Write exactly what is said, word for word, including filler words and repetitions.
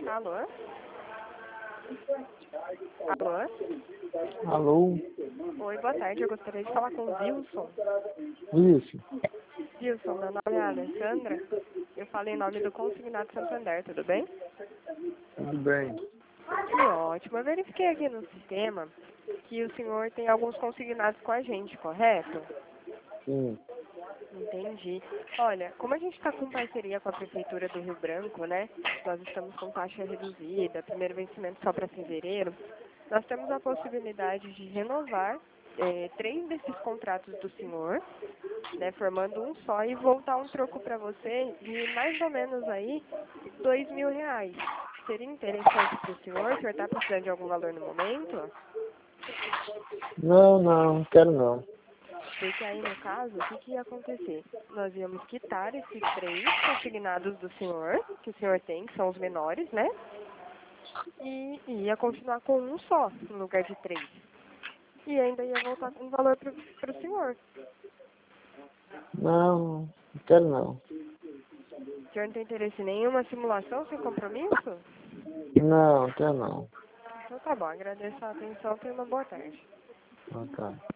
Alô? Alô? Alô? Oi, boa tarde. Eu gostaria de falar com o Wilson. Isso. Wilson, meu nome é Alessandra. Eu falo em nome do Consignado Santander, tudo bem? Tudo bem. Que ótimo. Eu verifiquei aqui no sistema que o senhor tem alguns consignados com a gente, correto? Sim. Entendi. Olha, como a gente está com parceria com a Prefeitura do Rio Branco, né? Nós estamos com taxa reduzida, primeiro vencimento só para fevereiro. Nós temos a possibilidade de renovar eh, três desses contratos do senhor, né, formando um só e voltar um troco para você de mais ou menos aí dois mil reais. Seria interessante para o senhor? O senhor está precisando de algum valor no momento? Não, não, não quero não. Porque aí, no caso, o que, que ia acontecer? Nós íamos quitar esses três consignados do senhor, que o senhor tem, que são os menores, né? E ia continuar com um só, no lugar de três. E ainda ia voltar com um valor para o senhor. Não, não quero não. O senhor não tem interesse em nenhuma simulação sem compromisso? Não, não quero não. Então tá bom, agradeço a atenção, tenha uma boa tarde. Ah, tá.